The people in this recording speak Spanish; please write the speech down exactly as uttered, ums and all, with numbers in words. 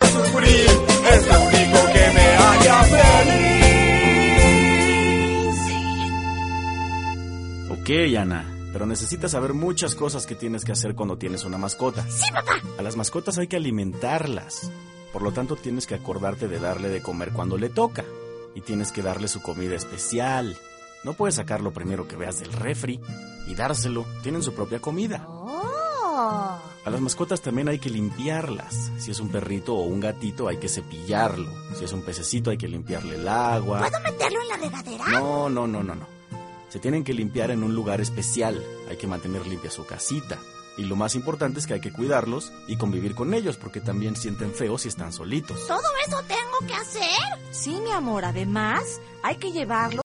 sufrir, es lo único que me haría feliz. Ok, Ana, pero necesitas saber muchas cosas que tienes que hacer cuando tienes una mascota. Sí, papá. A las mascotas hay que alimentarlas. Por lo tanto, tienes que acordarte de darle de comer cuando le toca. Y tienes que darle su comida especial. No puedes sacar lo primero que veas del refri y dárselo. Tienen su propia comida. Oh. A las mascotas también hay que limpiarlas. Si es un perrito o un gatito, hay que cepillarlo. Si es un pececito, hay que limpiarle el agua. ¿Puedo meterlo en la regadera? No, no, no, no, no. Se tienen que limpiar en un lugar especial. Hay que mantener limpia su casita. Y lo más importante es que hay que cuidarlos y convivir con ellos, porque también sienten feo si están solitos. ¿Todo eso tengo que hacer? Sí, mi amor, además hay que llevarlo